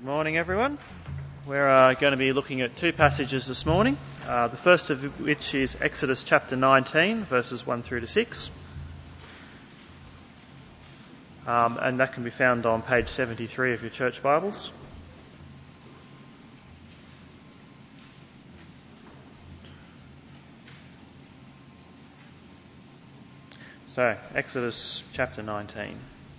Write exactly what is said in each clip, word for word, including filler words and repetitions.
Good morning, everyone. We're uh, going to be looking at two passages this morning, uh, the first of which is Exodus chapter nineteen, verses one through to six. Um, and that can be found on page seventy-three of your church Bibles. So, Exodus chapter nineteen.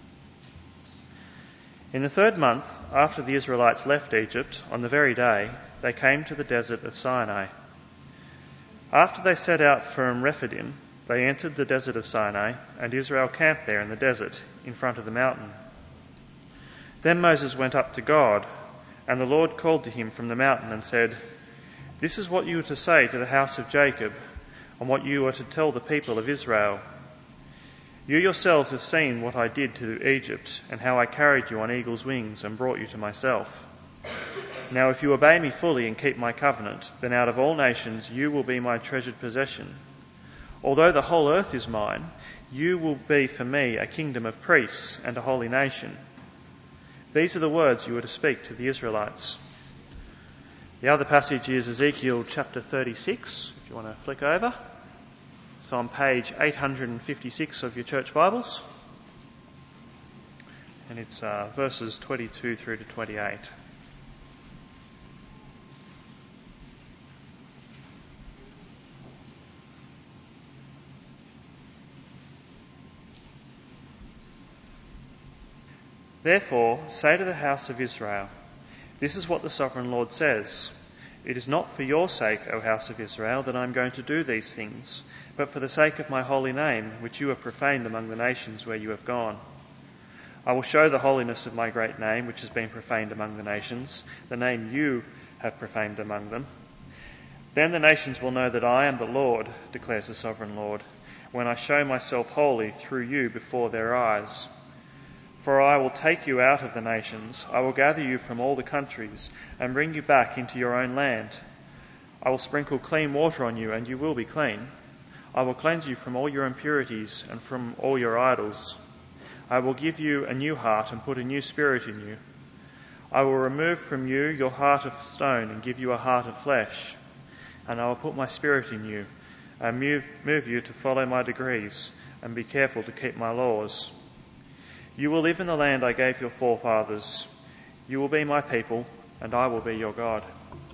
In the third month, after the Israelites left Egypt, on the very day, they came to the desert of Sinai. After they set out from Rephidim, they entered the desert of Sinai, and Israel camped there in the desert, in front of the mountain. Then Moses went up to God, and the Lord called to him from the mountain and said, "This is what you are to say to the house of Jacob, and what you are to tell the people of Israel. You yourselves have seen what I did to Egypt, and how I carried you on eagle's wings and brought you to myself. Now if you obey me fully and keep my covenant, then out of all nations you will be my treasured possession. Although the whole earth is mine, you will be for me a kingdom of priests and a holy nation. These are the words you are to speak to the Israelites." The other passage is Ezekiel chapter thirty-six, if you want to flick over. It's on page eight hundred fifty-six of your church Bibles, and it's uh, verses twenty-two through to twenty-eight. "Therefore say to the house of Israel, this is what the sovereign Lord says. It is not for your sake, O house of Israel, that I am going to do these things, but for the sake of my holy name, which you have profaned among the nations where you have gone. I will show the holiness of my great name, which has been profaned among the nations, the name you have profaned among them. Then the nations will know that I am the Lord, declares the sovereign Lord, when I show myself holy through you before their eyes. For I will take you out of the nations, I will gather you from all the countries, and bring you back into your own land. I will sprinkle clean water on you, and you will be clean. I will cleanse you from all your impurities and from all your idols. I will give you a new heart and put a new spirit in you. I will remove from you your heart of stone and give you a heart of flesh. And I will put my spirit in you, and move, move you to follow my decrees, and be careful to keep my laws. You will live in the land I gave your forefathers. You will be my people, and I will be your God."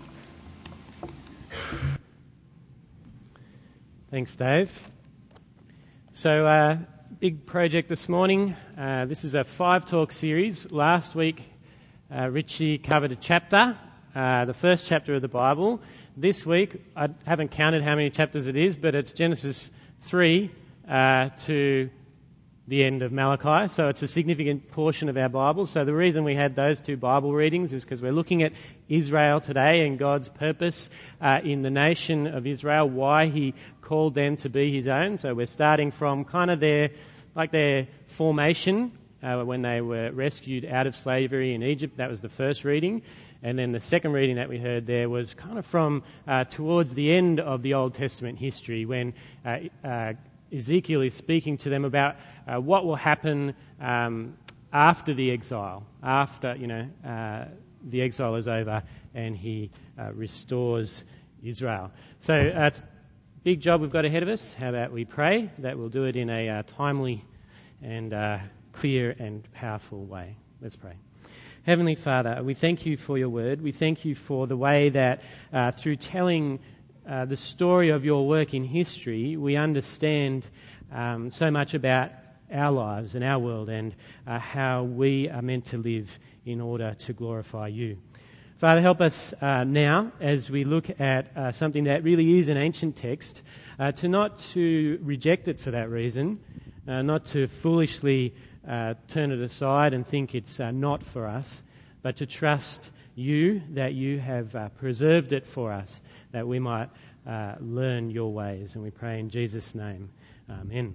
Thanks, Dave. So, uh, big project this morning. Uh, this is a five-talk series. Last week, uh, Richie covered a chapter, uh, the first chapter of the Bible. This week, I haven't counted how many chapters it is, but it's Genesis three uh, to the end of Malachi, so it's a significant portion of our Bible. So the reason we had those two Bible readings is because we're looking at Israel today and God's purpose uh, in the nation of Israel, why he called them to be his own. So we're starting from kind of their, like their formation uh, when they were rescued out of slavery in Egypt. That was the first reading. And then the second reading that we heard there was kind of from uh, towards the end of the Old Testament history when uh, uh, Ezekiel is speaking to them about uh, what will happen um, after the exile, after, you know, uh, the exile is over and he uh, restores Israel. So, uh, big job we've got ahead of us. How about we pray that we'll do it in a uh, timely and uh, clear and powerful way. Let's pray. Heavenly Father, we thank you for your word. We thank you for the way that uh, through telling Uh, the story of your work in history, we understand um, so much about our lives and our world and uh, how we are meant to live in order to glorify you. Father, help us uh, now as we look at uh, something that really is an ancient text, uh, to not to reject it for that reason, uh, not to foolishly uh, turn it aside and think it's uh, not for us, but to trust you that you have uh, preserved it for us, that we might uh, learn your ways. And we pray in Jesus' name. Amen.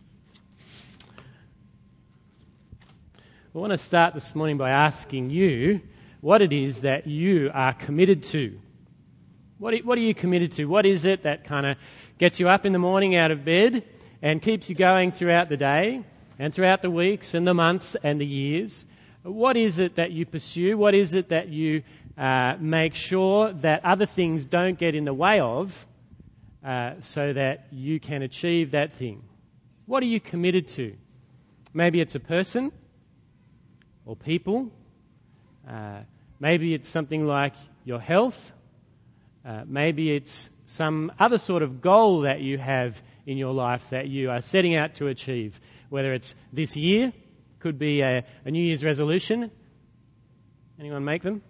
I want to start this morning by asking you what it is that you are committed to. What are, what are you committed to? What is it that kind of gets you up in the morning out of bed and keeps you going throughout the day and throughout the weeks and the months and the years? What is it that you pursue? What is it that you uh, make sure that other things don't get in the way of uh, so that you can achieve that thing? What are you committed to? Maybe it's a person or people. Uh, maybe it's something like your health. Uh, maybe it's some other sort of goal that you have in your life that you are setting out to achieve, whether it's this year, could be a, a New Year's resolution. Anyone make them?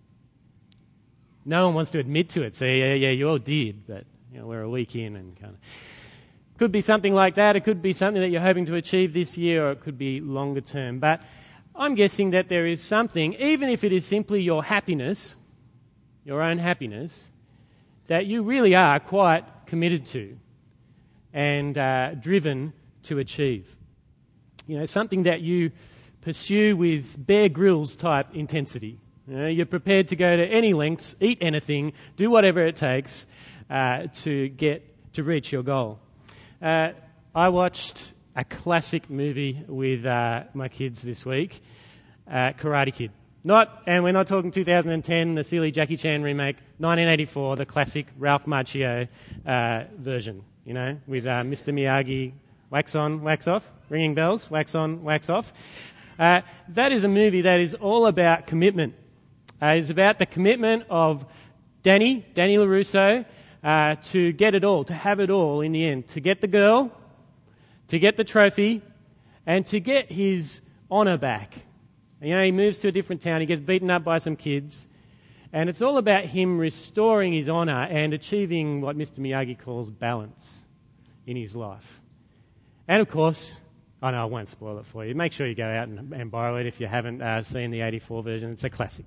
No one wants to admit to it. So yeah, yeah, you all did, but you know, we're a week in and kind of. Could be something like that. It could be something that you're hoping to achieve this year, or it could be longer term. But I'm guessing that there is something, even if it is simply your happiness, your own happiness, that you really are quite committed to and uh, driven to achieve. You know, something that you pursue with Bear Grylls type intensity. You know, you're prepared to go to any lengths, eat anything, do whatever it takes uh, to get to reach your goal. Uh, I watched a classic movie with uh, my kids this week, uh, Karate Kid. Not, and we're not talking two thousand ten, the silly Jackie Chan remake, nineteen eighty-four, the classic Ralph Macchio uh, version, you know, with uh, Mister Miyagi, wax on, wax off, ringing bells, wax on, wax off. Uh, that is a movie that is all about commitment. Uh, it's about the commitment of Danny, Danny LaRusso, uh, to get it all, to have it all in the end, to get the girl, to get the trophy, and to get his honour back. You know, he moves to a different town, he gets beaten up by some kids, and it's all about him restoring his honour and achieving what Mister Miyagi calls balance in his life. And of course, I know I won't spoil it for you. Make sure you go out and, and borrow it if you haven't uh, seen the eighty-four version. It's a classic.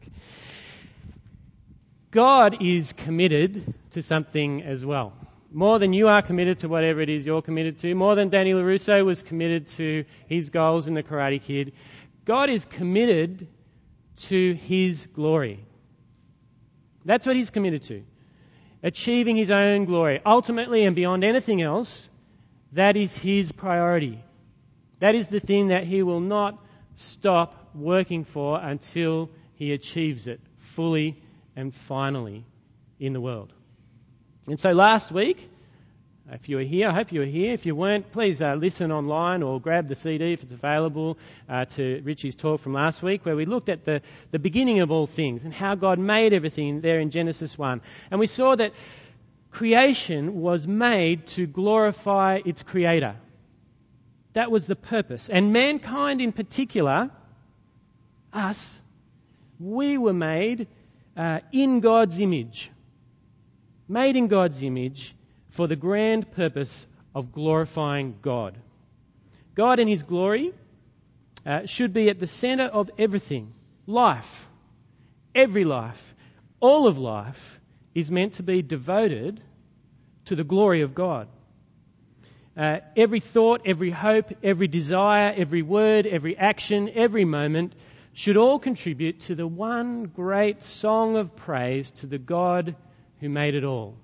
God is committed to something as well. More than you are committed to whatever it is you're committed to, more than Danny LaRusso was committed to his goals in the Karate Kid, God is committed to his glory. That's what he's committed to. Achieving his own glory. Ultimately and beyond anything else, that is his priority. That is the thing that he will not stop working for until he achieves it fully and finally in the world. And so last week, if you were here, I hope you were here. If you weren't, please uh, listen online or grab the C D if it's available uh, to Richie's talk from last week, where we looked at the, the beginning of all things and how God made everything there in Genesis one. And we saw that creation was made to glorify its creator. That was the purpose. And mankind in particular, us, we were made uh, in God's image. Made in God's image for the grand purpose of glorifying God. God in his glory uh, should be at the centre of everything. Life, every life, all of life is meant to be devoted to the glory of God. Uh, every thought, every hope, every desire, every word, every action, every moment should all contribute to the one great song of praise to the God who made it all.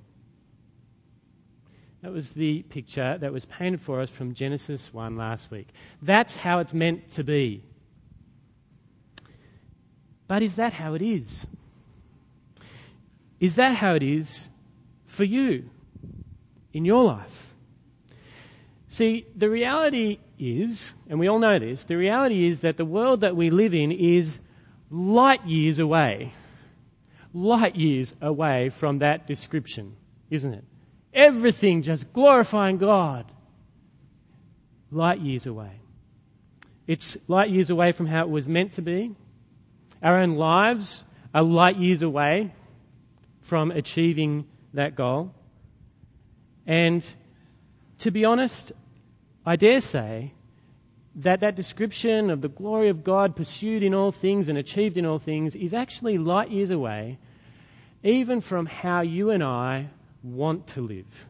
That was the picture that was painted for us from Genesis one last week. That's how it's meant to be. But is that how it is? Is that how it is for you in your life? See, the reality is, and we all know this, the reality is that the world that we live in is light years away. Light years away from that description, isn't it? Everything just glorifying God. Light years away. It's light years away from how it was meant to be. Our own lives are light years away from achieving that goal. And to be honest, I dare say that that description of the glory of God pursued in all things and achieved in all things is actually light years away, even from how you and I want to live.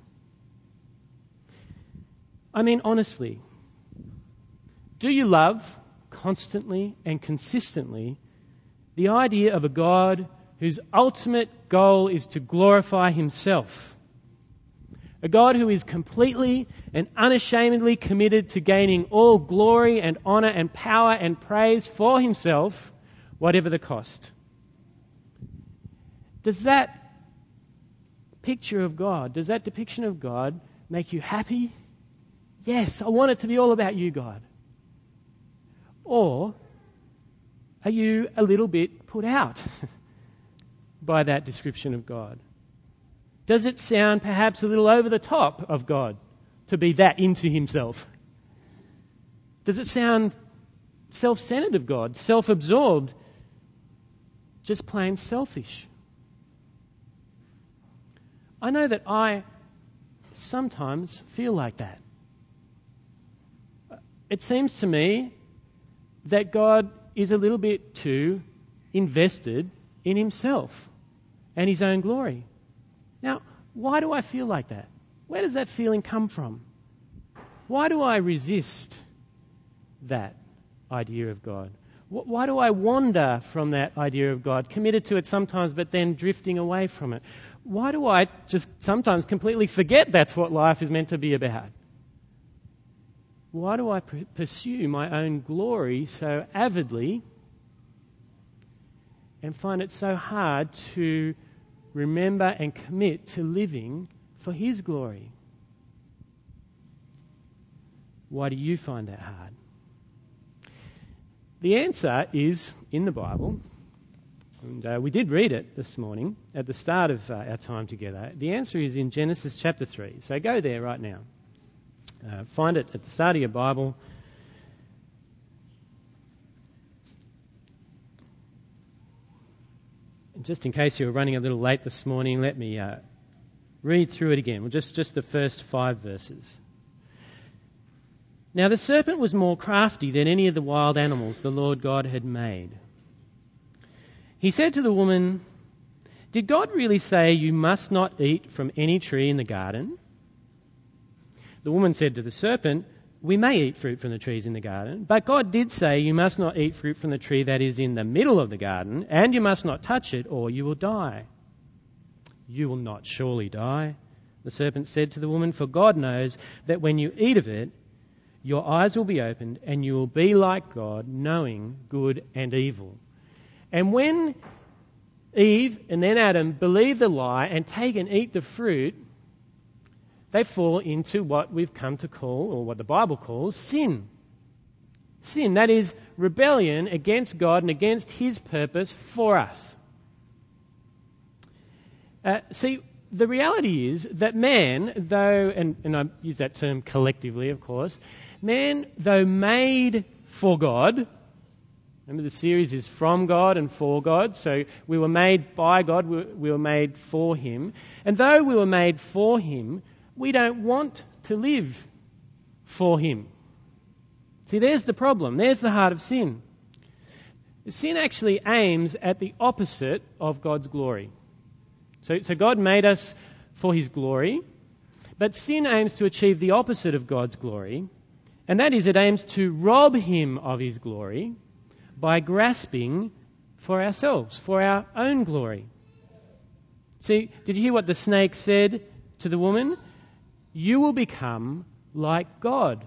I mean, honestly, do you love constantly and consistently the idea of a God whose ultimate goal is to glorify himself? A God who is completely and unashamedly committed to gaining all glory and honour and power and praise for himself, whatever the cost. Does that picture of God, does that depiction of God make you happy? Yes, I want it to be all about you, God. Or are you a little bit put out by that description of God? Does it sound perhaps a little over the top of God to be that into himself? Does it sound self-centered of God, self-absorbed, just plain selfish? I know that I sometimes feel like that. It seems to me that God is a little bit too invested in himself and his own glory. Now, why do I feel like that? Where does that feeling come from? Why do I resist that idea of God? Why do I wander from that idea of God, committed to it sometimes, but then drifting away from it? Why do I just sometimes completely forget that's what life is meant to be about? Why do I pr- pursue my own glory so avidly and find it so hard to remember and commit to living for his glory? Why do you find that hard? The answer is in the Bible, and uh, we did read it this morning at the start of uh, our time together. The answer is in Genesis chapter three. So go there right now. Uh, find it at the start of your Bible. Just in case you were running a little late this morning, let me uh, read through it again. Well, just, just the first five verses. Now the serpent was more crafty than any of the wild animals the Lord God had made. He said to the woman, "Did God really say you must not eat from any tree in the garden?" The woman said to the serpent, "We may eat fruit from the trees in the garden, but God did say you must not eat fruit from the tree that is in the middle of the garden, and you must not touch it, or you will die." "You will not surely die," the serpent said to the woman, "for God knows that when you eat of it, your eyes will be opened, and you will be like God, knowing good and evil." And when Eve and then Adam believe the lie and take and eat the fruit, they fall into what we've come to call, or what the Bible calls, sin. Sin, that is rebellion against God and against his purpose for us. Uh, see, the reality is that man, though, and, and I use that term collectively, of course, man, though made for God, remember the series is from God and for God, so we were made by God, we were made for him, and though we were made for him, we don't want to live for him. See, there's the problem. There's the heart of sin. Sin actually aims at the opposite of God's glory. So, so God made us for his glory, but sin aims to achieve the opposite of God's glory, and that is it aims to rob him of his glory by grasping for ourselves, for our own glory. See, did you hear what the snake said to the woman? "You will become like God."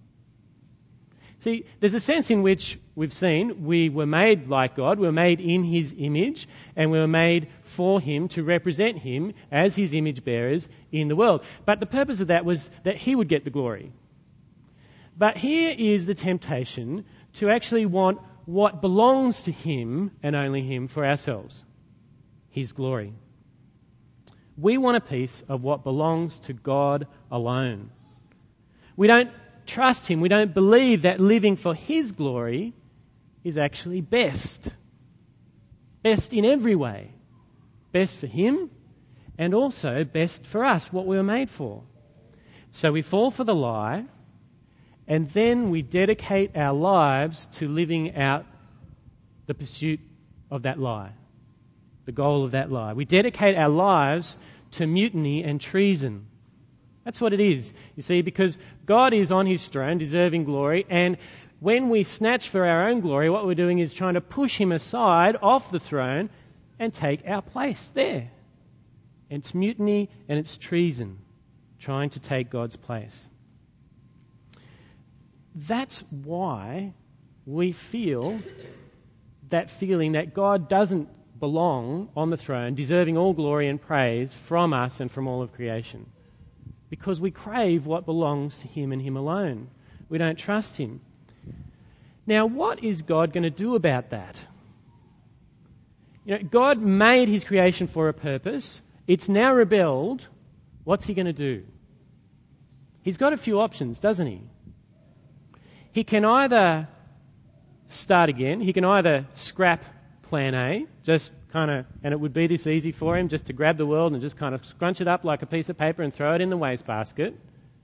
See, there's a sense in which we've seen we were made like God, we were made in his image, and we were made for him to represent him as his image bearers in the world. But the purpose of that was that he would get the glory. But here is the temptation to actually want what belongs to him and only him for ourselves, his glory. We want a piece of what belongs to God alone. We don't trust him. We don't believe that living for his glory is actually best. Best in every way. Best for him and also best for us, what we were made for. So we fall for the lie, and then we dedicate our lives to living out the pursuit of that lie, the goal of that lie. We dedicate our lives to mutiny and treason. That's what it is, you see, because God is on his throne, deserving glory, and when we snatch for our own glory, what we're doing is trying to push him aside off the throne and take our place there. And it's mutiny and it's treason. trying to take God's place. That's why we feel that feeling that God doesn't belong on the throne, deserving all glory and praise from us and from all of creation. Because we crave what belongs to Him and Him alone. We don't trust Him. Now, what is God going to do about that? You know, God made His creation for a purpose. It's now rebelled. What's He going to do? He's got a few options, doesn't He? He can either start again. He can either scrap plan A, just kind of, and it would be this easy for Him just to grab the world and just kind of scrunch it up like a piece of paper and throw it in the wastebasket.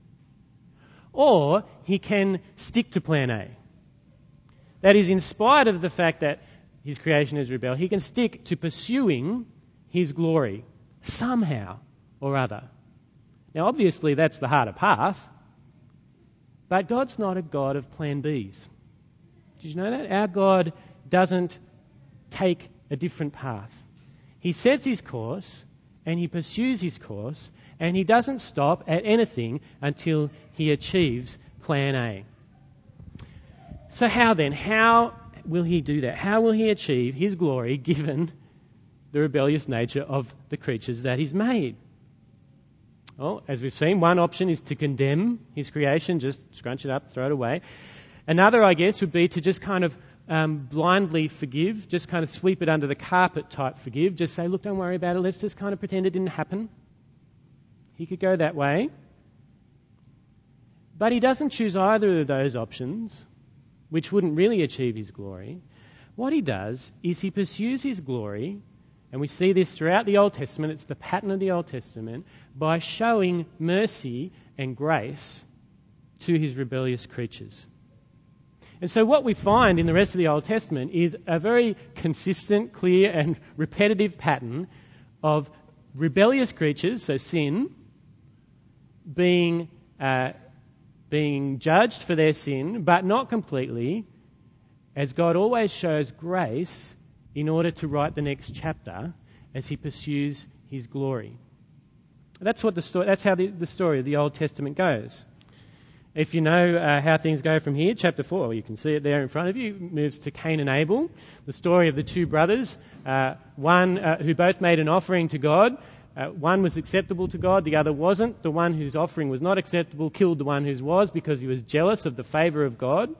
Or He can stick to plan A. That is, in spite of the fact that His creation is rebelled, He can stick to pursuing His glory somehow or other. Now, obviously, that's the harder path, but God's not a God of plan Bs. Did you know that? Our God doesn't take a different path. He sets His course and He pursues His course, and He doesn't stop at anything until He achieves plan A. So how then? How will He do that? How will He achieve His glory given the rebellious nature of the creatures that He's made? Well, as we've seen, one option is to condemn His creation, just scrunch it up, throw it away. Another, I guess, would be to just kind of um, blindly forgive, just kind of sweep it under the carpet type forgive, just say, look, don't worry about it, let's just kind of pretend it didn't happen. He could go that way. But He doesn't choose either of those options, which wouldn't really achieve His glory. What He does is He pursues His glory, and we see this throughout the Old Testament, it's the pattern of the Old Testament, by showing mercy and grace to His rebellious creatures. And so what we find in the rest of the Old Testament is a very consistent, clear and repetitive pattern of rebellious creatures, so sin, being uh, being judged for their sin, but not completely, as God always shows grace in order to write the next chapter as He pursues His glory. That's what the story. That's how the, the story of the Old Testament goes. If you know uh, how things go from here, chapter four, well, you can see it there in front of you, moves to Cain and Abel, the story of the two brothers, uh, one uh, who both made an offering to God. Uh, one was acceptable to God, the other wasn't. The one whose offering was not acceptable killed the one whose was because he was jealous of the favour of God.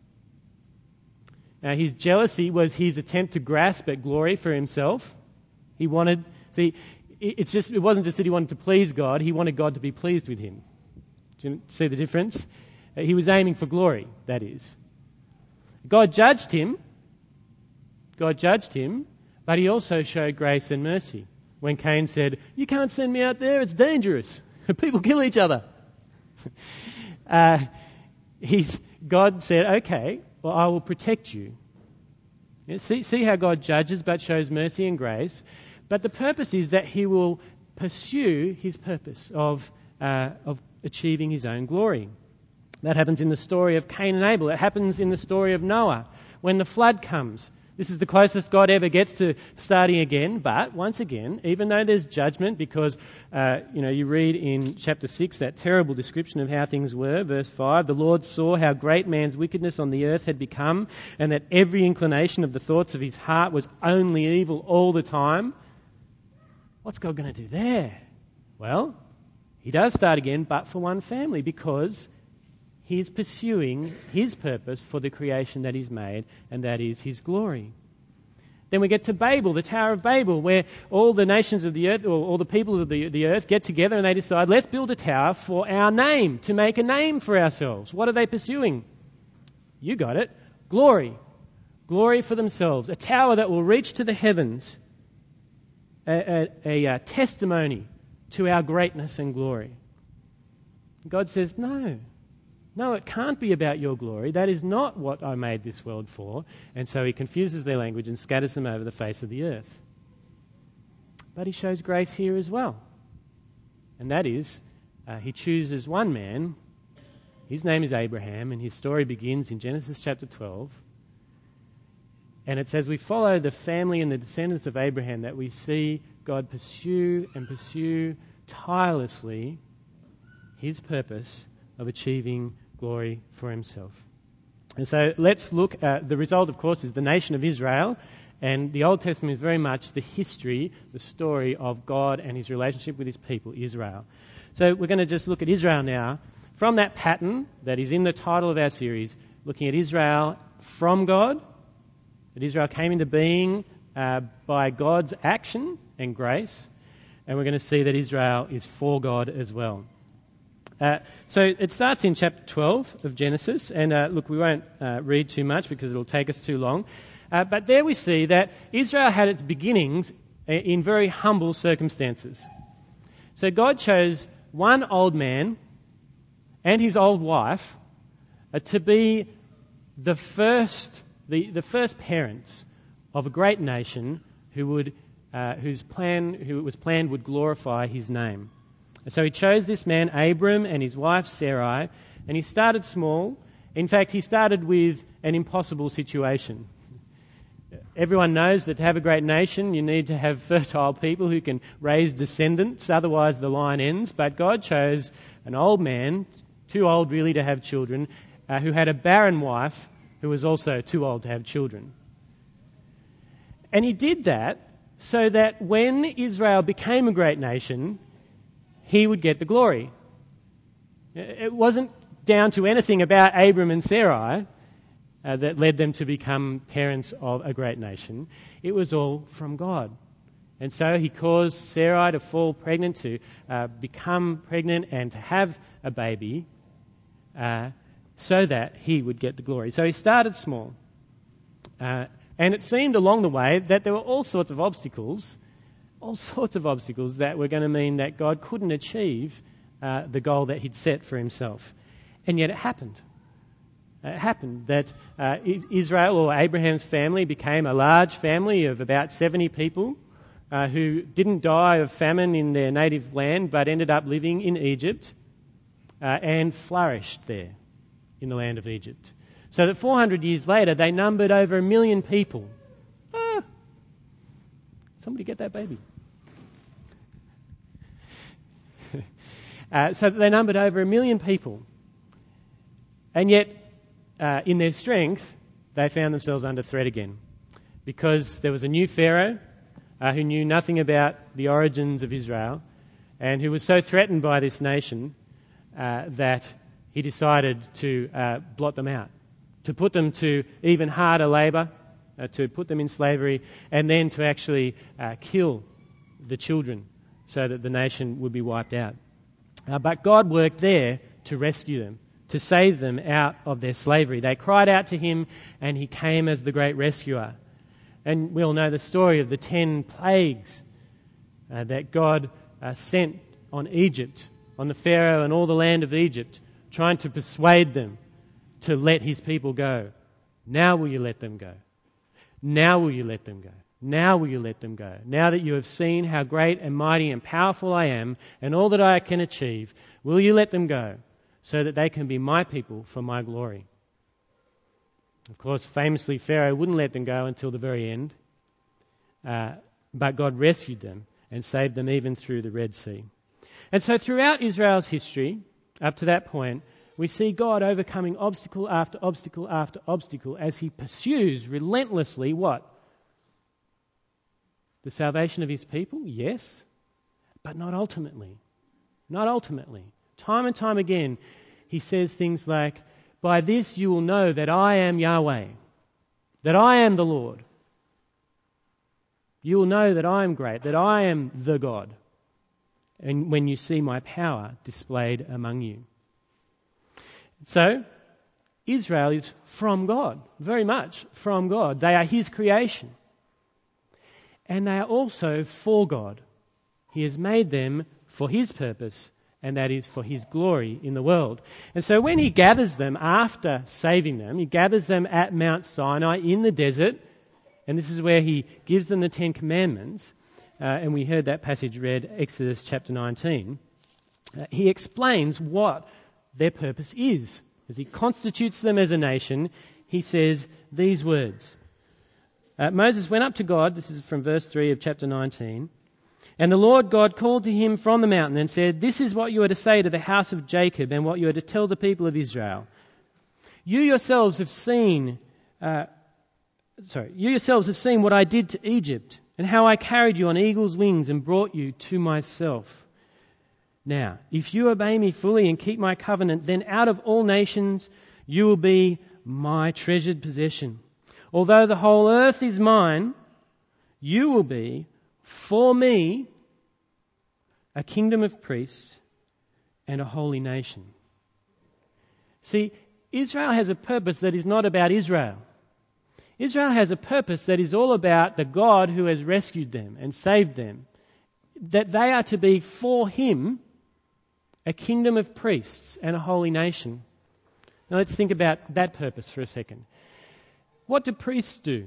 Now, his jealousy was his attempt to grasp at glory for himself. He wanted, see, it's just, it wasn't just that he wanted to please God, he wanted God to be pleased with him. Do you see the difference? Uh, he was aiming for glory, that is. God judged him. God judged him, but He also showed grace and mercy. When Cain said, you can't send me out there, it's dangerous. People kill each other. uh, he's, God said, okay, well, I will protect you. Yeah, see, see how God judges but shows mercy and grace. But the purpose is that He will pursue His purpose of uh, of achieving His own glory. That happens in the story of Cain and Abel. It happens in the story of Noah when the flood comes. This is the closest God ever gets to starting again. But once again, even though there's judgment, because uh, you know you read in chapter six that terrible description of how things were, verse five, the Lord saw how great man's wickedness on the earth had become, and that every inclination of the thoughts of his heart was only evil all the time. What's God going to do there? Well, He does start again, but for one family, because He's pursuing His purpose for the creation that He's made, and that is His glory. Then we get to Babel, the Tower of Babel, where all the nations of the earth, or all the people of the, the earth get together and they decide, let's build a tower for our name, to make a name for ourselves. What are they pursuing? You got it. Glory. Glory for themselves. A tower that will reach to the heavens. A, a, a, a testimony to our greatness and glory. God says, no. No, it can't be about your glory. That is not what I made this world for. And so He confuses their language and scatters them over the face of the earth. But He shows grace here as well. And that is, uh, He chooses one man. His name is Abraham, and his story begins in Genesis chapter twelve. And it's as we follow the family and the descendants of Abraham that we see God pursue and pursue tirelessly his purpose of achieving glory for himself. And so let's look at the result, of course, is the nation of Israel. And the Old Testament is very much the history, the story of God and his relationship with his people, Israel. So we're going to just look at Israel now from that pattern that is in the title of our series, looking at Israel from God, that Israel came into being uh, by God's action and grace, and we're going to see that Israel is for God as well. Uh, so it starts in chapter twelve of Genesis, and uh, look, we won't uh, read too much because it'll take us too long, uh, but there we see that Israel had its beginnings in very humble circumstances. So God chose one old man and his old wife uh, to be the first, the, the first parents of a great nation who would, uh, whose plan, who it was planned would glorify his name. And so he chose this man, Abram, and his wife, Sarai, and he started small. In fact, he started with an impossible situation. Everyone knows that to have a great nation, you need to have fertile people who can raise descendants, otherwise the line ends. But God chose an old man, too old really to have children, uh, who had a barren wife who was also too old to have children. And he did that so that when Israel became a great nation, he would get the glory. It wasn't down to anything about Abram and Sarai uh, that led them to become parents of a great nation. It was all from God. And so he caused Sarai to fall pregnant, to uh, become pregnant and to have a baby uh, so that he would get the glory. So he started small. Uh, and it seemed along the way that there were all sorts of obstacles, all sorts of obstacles that were going to mean that God couldn't achieve uh, the goal that he'd set for himself. And yet it happened. It happened that uh, Israel, or Abraham's family, became a large family of about seventy people uh, who didn't die of famine in their native land but ended up living in Egypt uh, and flourished there in the land of Egypt. So that four hundred years later they numbered over a million people. Ah, somebody get that baby. uh, so they numbered over a million people. And yet, uh, in their strength, they found themselves under threat again. Because there was a new Pharaoh uh, who knew nothing about the origins of Israel and who was so threatened by this nation uh, that he decided to uh, blot them out, to put them to even harder labour, uh, to put them in slavery, and then to actually uh, kill the children so that the nation would be wiped out. Uh, but God worked there to rescue them, to save them out of their slavery. They cried out to him and he came as the great rescuer. And we all know the story of the ten plagues uh, that God uh, sent on Egypt, on the Pharaoh and all the land of Egypt, trying to persuade them to let his people go. Now will you let them go? Now will you let them go? Now will you let them go? Now that you have seen how great and mighty and powerful I am and all that I can achieve, will you let them go so that they can be my people for my glory? Of course, famously, Pharaoh wouldn't let them go until the very end, uh, but God rescued them and saved them even through the Red Sea. And so throughout Israel's history, up to that point, we see God overcoming obstacle after obstacle after obstacle as he pursues relentlessly what? The salvation of his people? Yes, but not ultimately. Not ultimately. Time and time again, he says things like, by this you will know that I am Yahweh, that I am the Lord. You will know that I am great, that I am the God, and when you see my power displayed among you. So, Israel is from God, very much from God. They are his creation. And they are also for God. He has made them for his purpose, and that is for his glory in the world. And so when he gathers them after saving them, he gathers them at Mount Sinai in the desert, and this is where he gives them the Ten Commandments, uh, and we heard that passage read, Exodus chapter nineteen. Uh, he explains what their purpose is. As he constitutes them as a nation, he says these words. Uh, Moses went up to God, this is from verse three of chapter nineteen, And the Lord God called to him from the mountain and said, "This is what you are to say to the house of Jacob and what you are to tell the people of Israel. You yourselves have seen, uh, sorry, you yourselves have seen what I did to Egypt and how I carried you on eagle's wings and brought you to myself. Now, if you obey me fully and keep my covenant, then out of all nations you will be my treasured possession. Although the whole earth is mine, you will be for me a kingdom of priests and a holy nation." See, Israel has a purpose that is not about Israel. Israel has a purpose that is all about the God who has rescued them and saved them. That they are to be for him a kingdom of priests and a holy nation. Now let's think about that purpose for a second. What do priests do?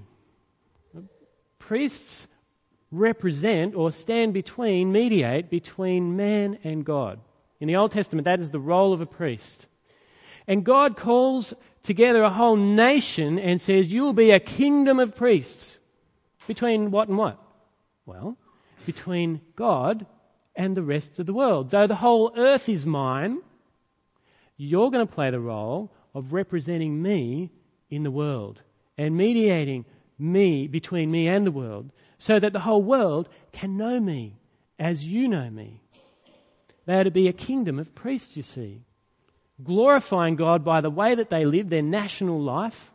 Priests represent or stand between, mediate between man and God. In the Old Testament, that is the role of a priest. And God calls together a whole nation and says, "You will be a kingdom of priests." Between what and what? Well, between God and the rest of the world. Though the whole earth is mine, you're going to play the role of representing me in the world and mediating me between me and the world, so that the whole world can know me as you know me. They are to be a kingdom of priests, you see, glorifying God by the way that they live their national life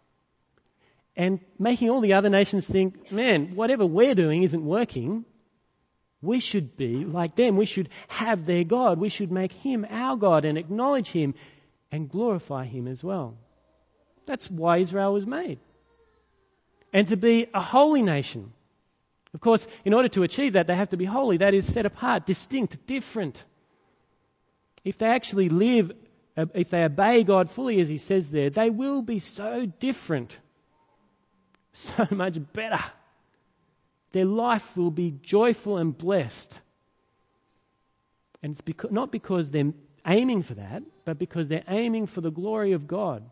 and making all the other nations think, man, whatever we're doing isn't working. We should be like them. We should have their God. We should make him our God and acknowledge him and glorify him as well. That's why Israel was made. And to be a holy nation. Of course, in order to achieve that, they have to be holy. That is, set apart, distinct, different. If they actually live, if they obey God fully, as he says there, they will be so different, so much better. Their life will be joyful and blessed. And it's because, not because they're aiming for that, but because they're aiming for the glory of God.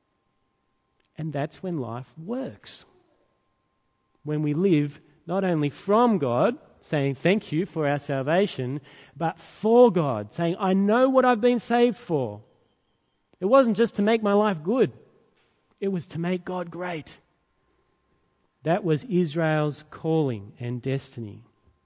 And that's when life works. When we live not only from God, saying thank you for our salvation, but for God, saying, I know what I've been saved for. It wasn't just to make my life good. It was to make God great. That was Israel's calling and destiny.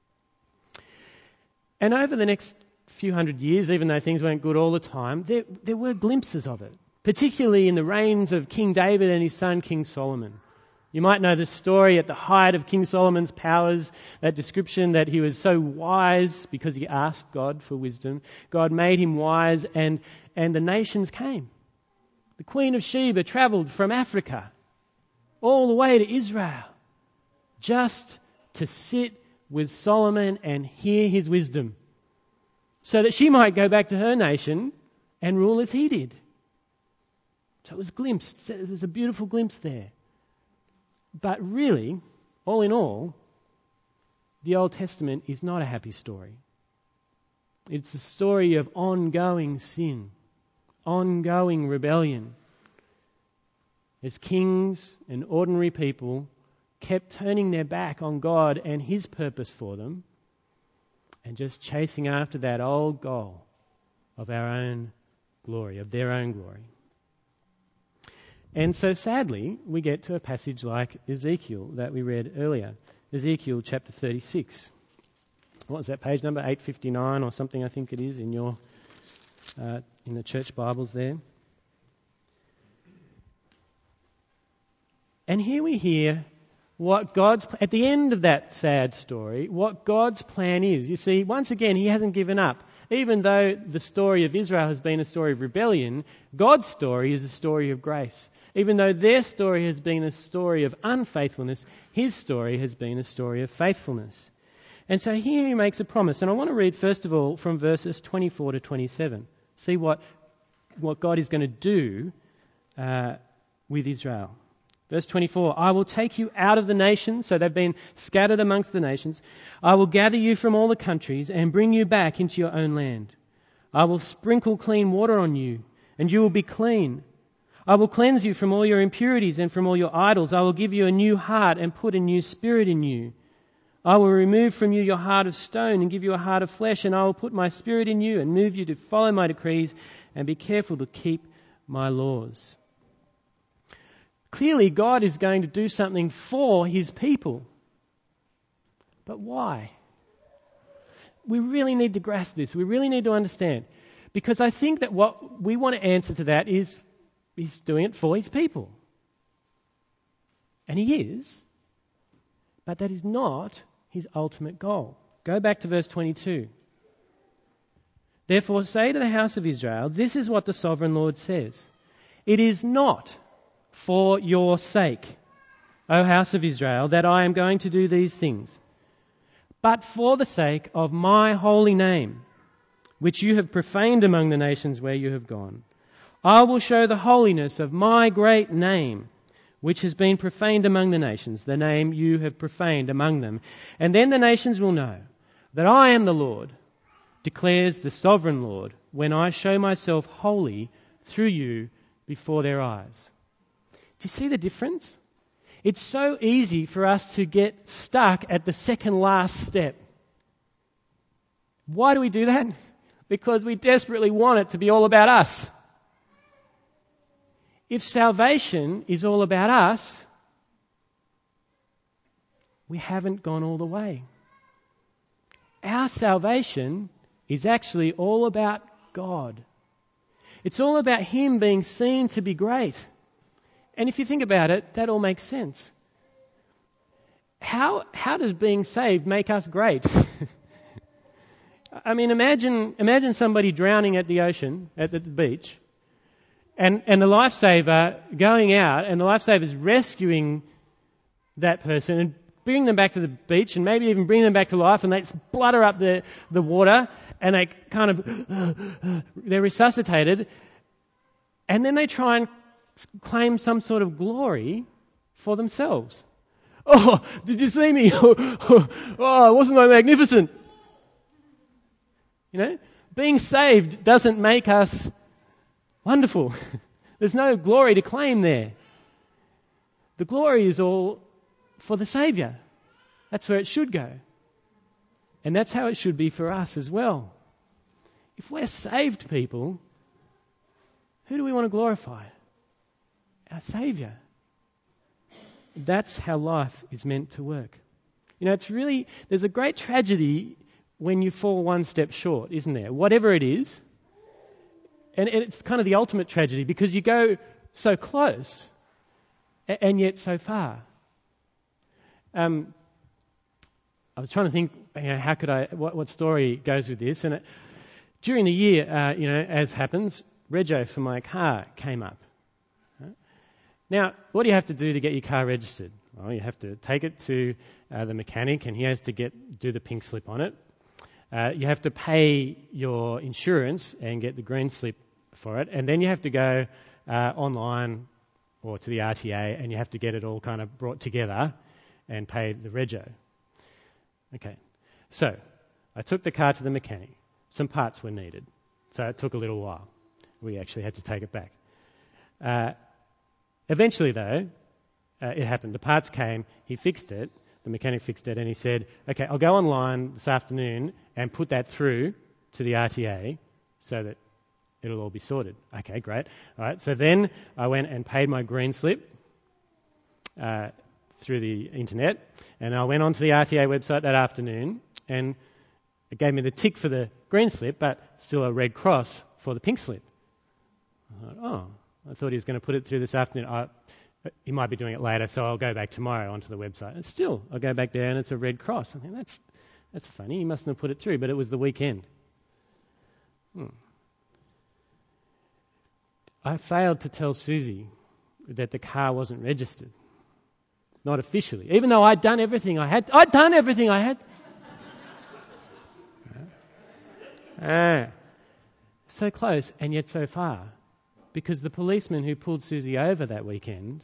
And over the next few hundred years, even though things weren't good all the time, there, there were glimpses of it, particularly in the reigns of King David and his son King Solomon. You might know the story at the height of King Solomon's powers, that description that he was so wise because he asked God for wisdom. God made him wise and, and the nations came. The Queen of Sheba travelled from Africa all the way to Israel just to sit with Solomon and hear his wisdom so that she might go back to her nation and rule as he did. So it was glimpsed. There's a beautiful glimpse there. But really, all in all, the Old Testament is not a happy story. It's a story of ongoing sin, ongoing rebellion. As kings and ordinary people kept turning their back on God and his purpose for them and just chasing after that old goal of our own glory, of their own glory. And so sadly, we get to a passage like Ezekiel that we read earlier. Ezekiel chapter thirty-six. What was that page number? eight fifty-nine or something, I think it is, in your uh, in the church Bibles there. And here we hear what God's, at the end of that sad story, what God's plan is. You see, once again, he hasn't given up. Even though the story of Israel has been a story of rebellion, God's story is a story of grace. Even though their story has been a story of unfaithfulness, his story has been a story of faithfulness. And so here he makes a promise. And I want to read, first of all, from verses twenty-four to twenty-seven. See what, what God is going to do uh, with Israel. Verse twenty-four, I will take you out of the nations, so they've been scattered amongst the nations. I will gather you from all the countries and bring you back into your own land. I will sprinkle clean water on you, and you will be clean. I will cleanse you from all your impurities and from all your idols. I will give you a new heart and put a new spirit in you. I will remove from you your heart of stone and give you a heart of flesh, and I will put my spirit in you and move you to follow my decrees and be careful to keep my laws. Clearly, God is going to do something for his people. But why? We really need to grasp this. We really need to understand. Because I think that what we want to answer to that is he's doing it for his people. And he is. But that is not his ultimate goal. Go back to verse twenty-two. Therefore say to the house of Israel, this is what the sovereign Lord says. It is not for your sake, O house of Israel, that I am going to do these things, but for the sake of my holy name, which you have profaned among the nations where you have gone. I will show the holiness of my great name, which has been profaned among the nations, the name you have profaned among them. And then the nations will know that I am the Lord, declares the sovereign Lord, when I show myself holy through you before their eyes. Do you see the difference? It's so easy for us to get stuck at the second last step. Why do we do that? Because we desperately want it to be all about us. If salvation is all about us, we haven't gone all the way. Our salvation is actually all about God. It's all about him being seen to be great. And if you think about it, that all makes sense. How how does being saved make us great? I mean, imagine imagine somebody drowning at the ocean, at the beach, and, and the lifesaver going out, and the lifesaver's rescuing that person and bringing them back to the beach, and maybe even bring them back to life, and they splutter up the, the water, and they kind of, they're resuscitated, and then they try and claim some sort of glory for themselves. Oh, did you see me? Oh, wasn't I magnificent? You know, being saved doesn't make us wonderful. There's no glory to claim there. The glory is all for the Saviour. That's where it should go. And that's how it should be for us as well. If we're saved people, who do we want to glorify? Our Saviour. That's how life is meant to work. You know, it's really, there's a great tragedy when you fall one step short, isn't there? Whatever it is. And it's kind of the ultimate tragedy because you go so close and yet so far. Um, I was trying to think, you know, how could I, what, what story goes with this? And it, during the year, uh, you know, as happens, rego for my car came up. Now, what do you have to do to get your car registered? Well, you have to take it to uh, the mechanic, and he has to get do the pink slip on it. Uh, you have to pay your insurance and get the green slip for it, and then you have to go uh, online or to the R T A, and you have to get it all kind of brought together and pay the rego. Okay, so I took the car to the mechanic. Some parts were needed, so it took a little while. We actually had to take it back. Uh, eventually, though, uh, it happened. The parts came, he fixed it, the mechanic fixed it, and he said, okay, I'll go online this afternoon and put that through to the R T A so that it'll all be sorted. Okay, great. All right, so then I went and paid my green slip uh, through the internet, and I went onto the R T A website that afternoon, and it gave me the tick for the green slip, but still a red cross for the pink slip. I thought, oh, I thought he was going to put it through this afternoon. I, he might be doing it later, so I'll go back tomorrow onto the website. And still, I'll go back there and it's a red cross. I think that's that's funny. He mustn't have put it through, but it was the weekend. Hmm. I failed to tell Susie that the car wasn't registered. Not officially. Even though I'd done everything I had. I'd done everything I had. ah. So close and yet so far. Because the policeman who pulled Susie over that weekend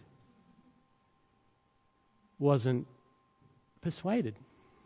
wasn't persuaded.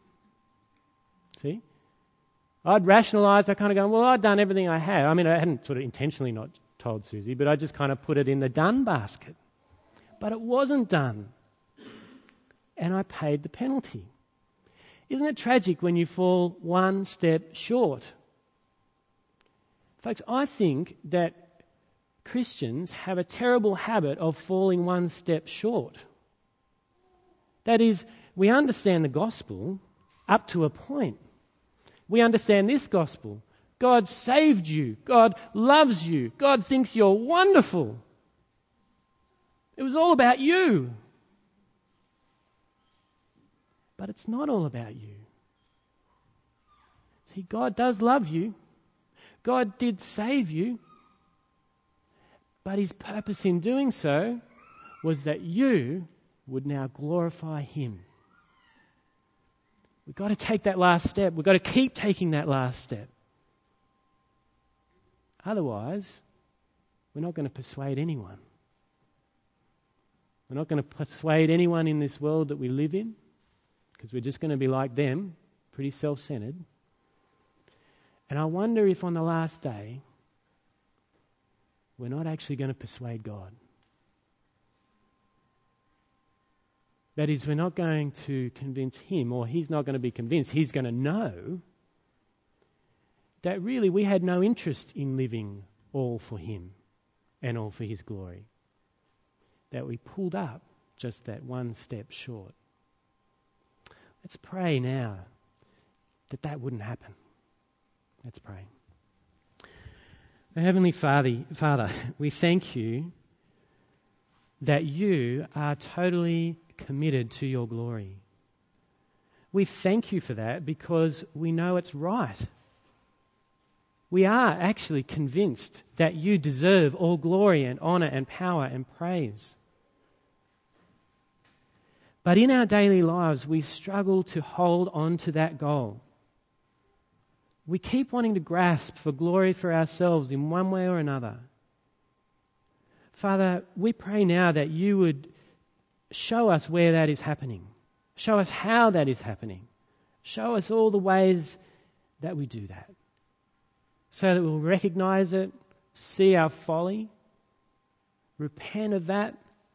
See? I'd rationalised, I kind of gone, well, I'd done everything I had. I mean, I hadn't sort of intentionally not told Susie, but I just kind of put it in the done basket. But it wasn't done. And I paid the penalty. Isn't it tragic when you fall one step short? Folks, I think that Christians have a terrible habit of falling one step short. That is, we understand the gospel up to a point. We understand this gospel. God saved you. God loves you. God thinks you're wonderful. It was all about you. But it's not all about you. See, God does love you. God did save you. But his purpose in doing so was that you would now glorify him. We've got to take that last step. We've got to keep taking that last step. Otherwise, we're not going to persuade anyone. We're not going to persuade anyone in this world that we live in, because we're just going to be like them, pretty self-centered. And I wonder if on the last day, we're not actually going to persuade God. That is, we're not going to convince him, or he's not going to be convinced. He's going to know that really we had no interest in living all for him and all for his glory. That we pulled up just that one step short. Let's pray now that that wouldn't happen. Let's pray. Heavenly Father, Father, we thank you that you are totally committed to your glory. We thank you for that because we know it's right. We are actually convinced that you deserve all glory and honour and power and praise. But in our daily lives, we struggle to hold on to that goal. We keep wanting to grasp for glory for ourselves in one way or another. Father, we pray now that you would show us where that is happening. Show us how that is happening. Show us all the ways that we do that. So that we'll recognise it, see our folly, repent of that,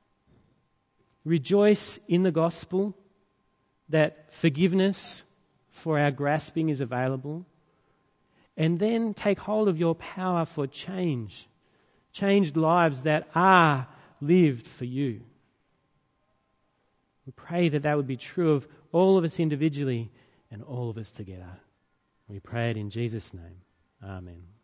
rejoice in the gospel that forgiveness for our grasping is available, and then take hold of your power for change, changed lives that are lived for you. We pray that that would be true of all of us individually and all of us together. We pray it in Jesus' name. Amen.